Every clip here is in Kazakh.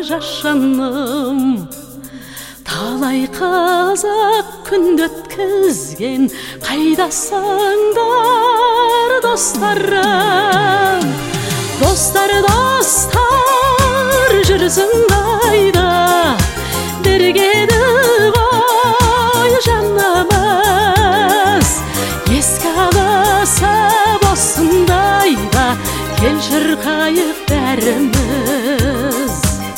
жашаным, талай қызық күнді өткізген, қайдасыңдар достарым? Достар, достар, жүрсің қайда? Біргеді ғой жанымыз, еске алысып осындайда, кел шырқайық бәріміз.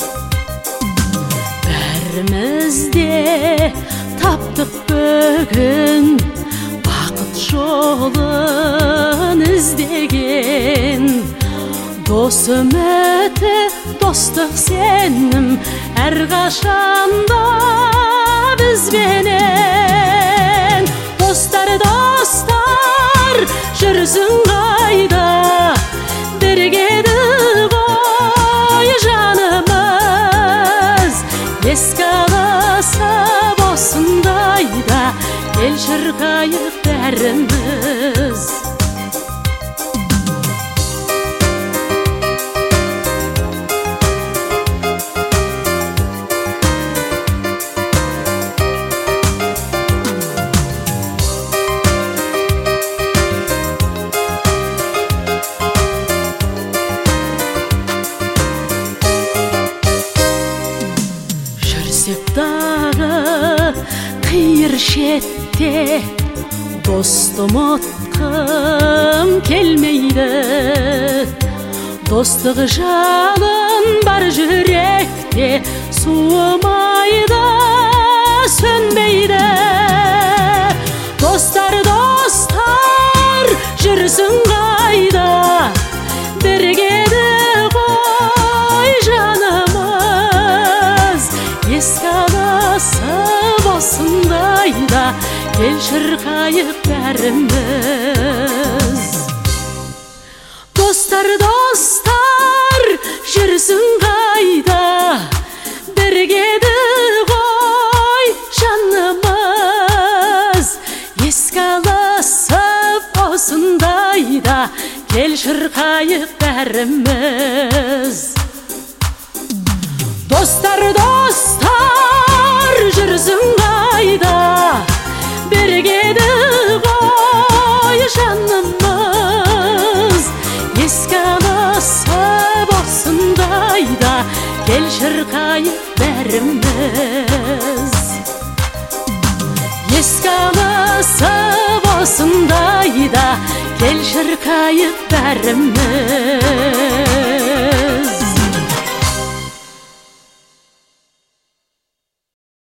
Бәріміз де таптық бүгін бақыт жолын іздеген. Досым өте достық сенім, әрқашанда бізбенен. Достар, достар, жүрсің қайда? Біргеді ғой жанымыз, еске алысып осындайда, кел шырқайық бәріміз. Дағы қиыр шетте досты ұмытқым келмейді. Достық жалын бар жүректе, суымайды, сөнбейді. Достар, достар, жүрсің қайда? Біргеді ғой жанымыз, еске алысып осындайда, кел шырқайық бәріміз. Достар, достар, жүрсің қайда? Біргеді ғой жанымыз, еске алысып осындайда, кел шырқайық бәріміз. Достар, достар, жүрсің қайда? Біргеді ғой жанымыз, еске алысып осындайда, кел шырқайық бәріміз. Еске алысып осындайда, кел шырқайық бәріміз.